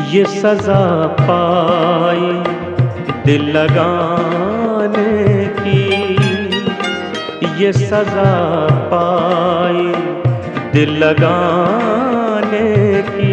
ये सजा पाई दिल लगाने की, ये सजा पाई दिल लगाने की।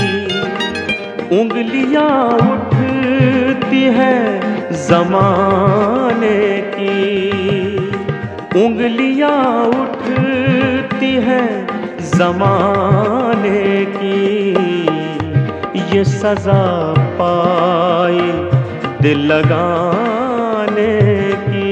उंगलियां उठती हैं ज़माने की, उंगलियां उठती हैं ज़माने की। ये सजा पाई दिल लगाने की।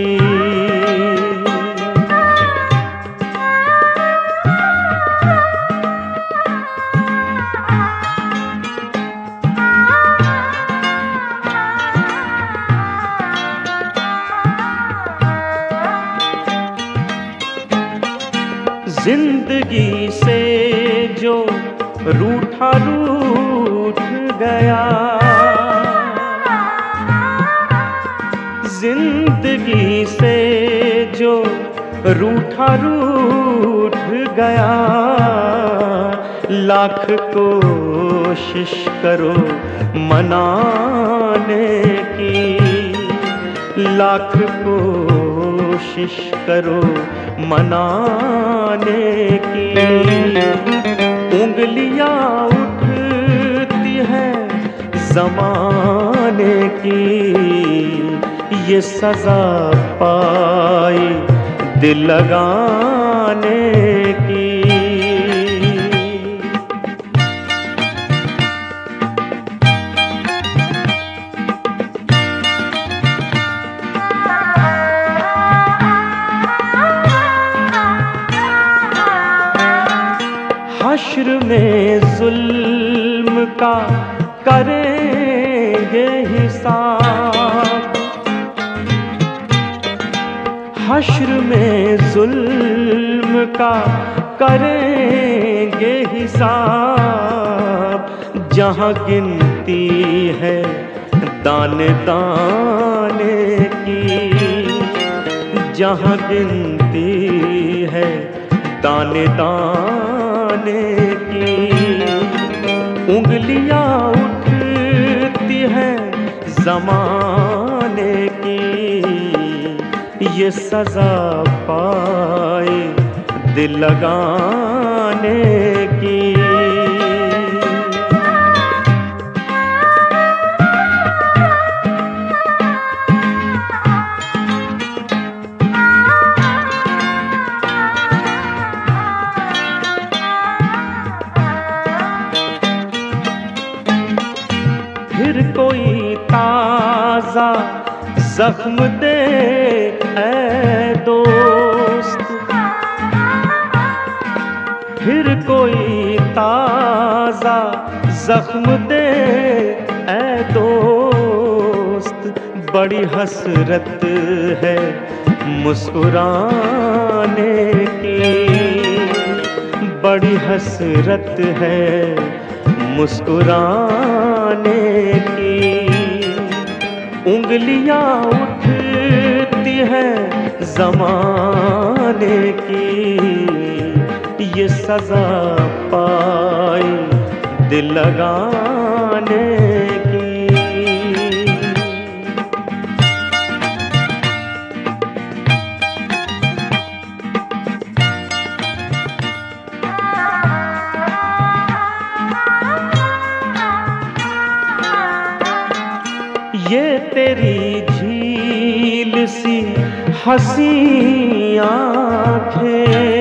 जिंदगी से जो रूठा रूठ गया, जिंदगी से जो रूठा रूठ गया। लाख कोशिश करो मनाने की, लाख कोशिश करो मनाने की। उंगलियां उठती हैं ज़माने की। ये सजा पाई दिल लगाने की। हश्र में जुल्म का करेंगे हिसाब, हश्र में जुल्म का करेंगे हिसाब। जहाँ गिनती है दाने दाने की, जहाँ गिनती है दाने दाने की। उंगलियां उठती हैं ज़माने की। ये सजा पाई दिल लगाने की। फिर कोई ताज़ा जख्म दे ऐ दोस्त, फिर कोई ताज़ा जख्म दे ऐ दोस्त। बड़ी हसरत है मुस्कुराने की, बड़ी हसरत है मुस्कुराने की। उंगलियां उठती हैं ज़माने की। ये सजा पाई दिल लगाने की। ये तेरी झील सी हंसी आँखें,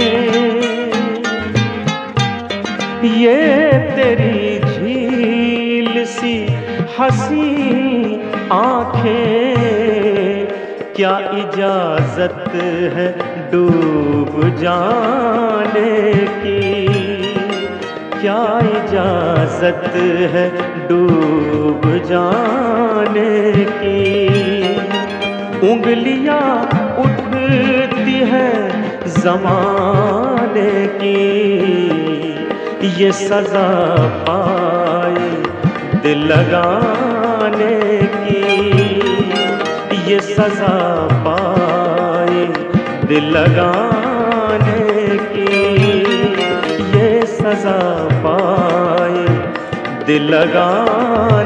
ये तेरी झील सी हंसी आँखें। क्या इजाज़त है डूब जाने की, क्या इजाज़त है डूब जाने की। उंगलियां उठती हैं ज़माने की। ये सजा पाई दिल लगाने की। ये सजा पाई दिल लगाने की। ये सजा पाई दिल लगाने